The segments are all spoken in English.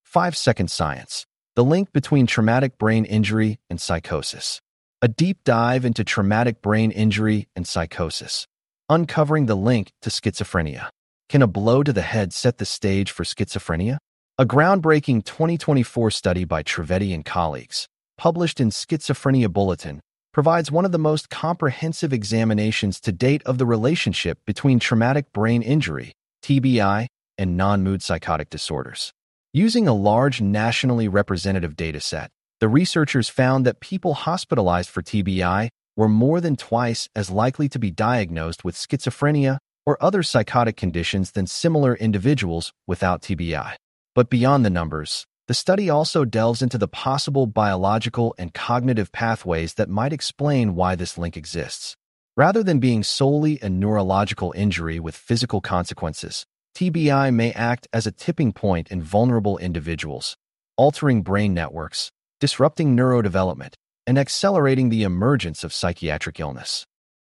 5-second science. The link between traumatic brain injury and psychosis. A deep dive into traumatic brain injury and psychosis. Uncovering the link to schizophrenia. Can a blow to the head set the stage for schizophrenia? A groundbreaking 2024 study by Trivedi and colleagues, published in Schizophrenia Bulletin, provides one of the most comprehensive examinations to date of the relationship between traumatic brain injury, TBI, and non-mood psychotic disorders. Using a large nationally representative dataset, the researchers found that people hospitalized for TBI were more than twice as likely to be diagnosed with schizophrenia or other psychotic conditions than similar individuals without TBI. But beyond the numbers, the study also delves into the possible biological and cognitive pathways that might explain why this link exists. Rather than being solely a neurological injury with physical consequences, TBI may act as a tipping point in vulnerable individuals, altering brain networks, disrupting neurodevelopment, and accelerating the emergence of psychiatric illness.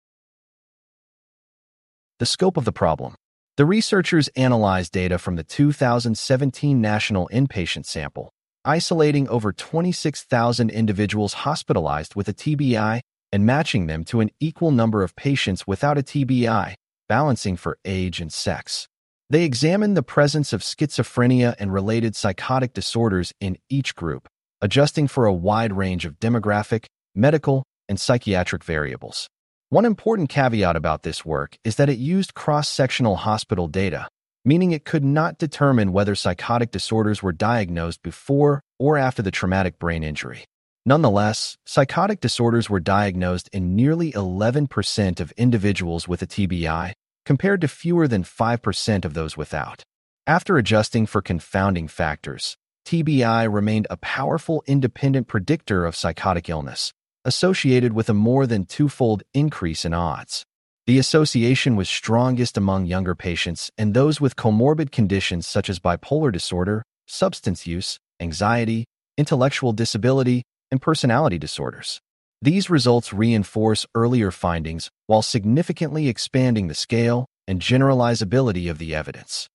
The scope of the problem. The researchers analyzed data from the 2017 National Inpatient Sample, isolating over 26,000 individuals hospitalized with a TBI and matching them to an equal number of patients without a TBI, balancing for age and sex. They examined the presence of schizophrenia and related psychotic disorders in each group, adjusting for a wide range of demographic, medical, and psychiatric variables. One important caveat about this work is that it used cross-sectional hospital data, meaning it could not determine whether psychotic disorders were diagnosed before or after the traumatic brain injury. Nonetheless, psychotic disorders were diagnosed in nearly 11% of individuals with a TBI, compared to fewer than 5% of those without. After adjusting for confounding factors, TBI remained a powerful independent predictor of psychotic illness, associated with a more than twofold increase in odds. The association was strongest among younger patients and those with comorbid conditions such as bipolar disorder, substance use, anxiety, intellectual disability, and personality disorders. These results reinforce earlier findings while significantly expanding the scale and generalizability of the evidence.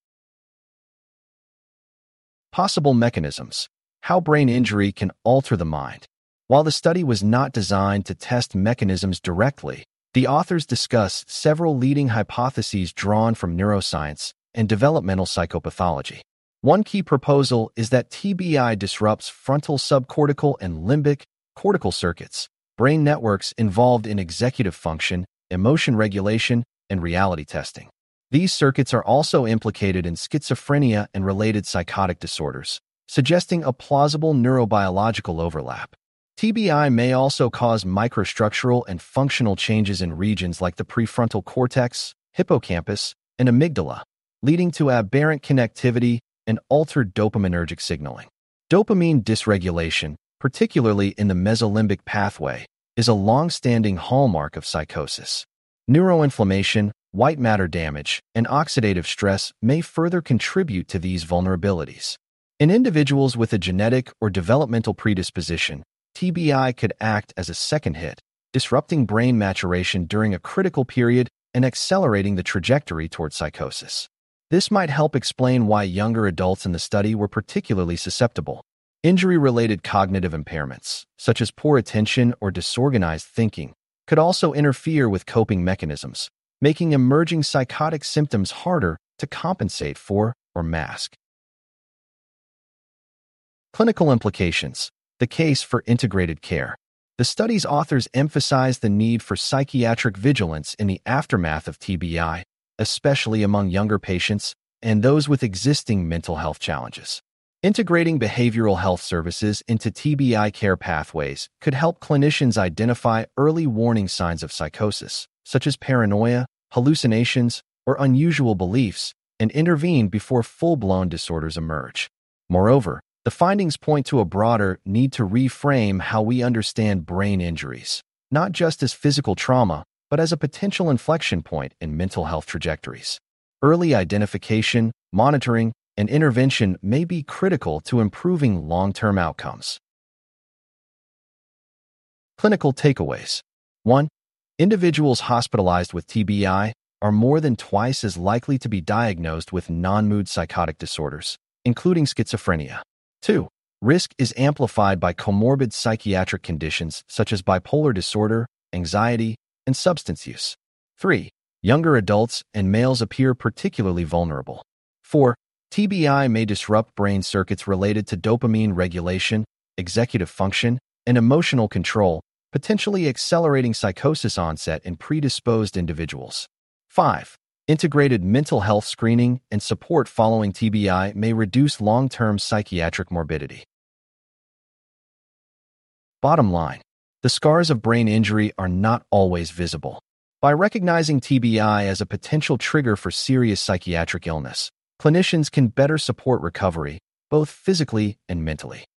Possible mechanisms. How brain injury can alter the mind. While the study was not designed to test mechanisms directly, the authors discuss several leading hypotheses drawn from neuroscience and developmental psychopathology. One key proposal is that TBI disrupts frontal subcortical and limbic cortical circuits, brain networks involved in executive function, emotion regulation, and reality testing. These circuits are also implicated in schizophrenia and related psychotic disorders, suggesting a plausible neurobiological overlap. TBI may also cause microstructural and functional changes in regions like the prefrontal cortex, hippocampus, and amygdala, leading to aberrant connectivity and altered dopaminergic signaling. Dopamine dysregulation, particularly in the mesolimbic pathway, is a long-standing hallmark of psychosis. Neuroinflammation, white matter damage, and oxidative stress may further contribute to these vulnerabilities. In individuals with a genetic or developmental predisposition, TBI could act as a second hit, disrupting brain maturation during a critical period and accelerating the trajectory toward psychosis. This might help explain why younger adults in the study were particularly susceptible. Injury-related cognitive impairments, such as poor attention or disorganized thinking, could also interfere with coping mechanisms, making emerging psychotic symptoms harder to compensate for or mask. Clinical implications. The case for integrated care. The study's authors emphasize the need for psychiatric vigilance in the aftermath of TBI, especially among younger patients and those with existing mental health challenges. Integrating behavioral health services into TBI care pathways could help clinicians identify early warning signs of psychosis, such as paranoia, hallucinations, or unusual beliefs, and intervene before full-blown disorders emerge. Moreover, the findings point to a broader need to reframe how we understand brain injuries, not just as physical trauma, but as a potential inflection point in mental health trajectories. Early identification, monitoring, and intervention may be critical to improving long-term outcomes. Clinical takeaways. 1. Individuals hospitalized with TBI are more than twice as likely to be diagnosed with non-mood psychotic disorders, including schizophrenia. 2. Risk is amplified by comorbid psychiatric conditions such as bipolar disorder, anxiety, and substance use. 3. Younger adults and males appear particularly vulnerable. 4. TBI may disrupt brain circuits related to dopamine regulation, executive function, and emotional control, potentially accelerating psychosis onset in predisposed individuals. 5. Integrated mental health screening and support following TBI may reduce long-term psychiatric morbidity. Bottom line, the scars of brain injury are not always visible. By recognizing TBI as a potential trigger for serious psychiatric illness, clinicians can better support recovery, both physically and mentally.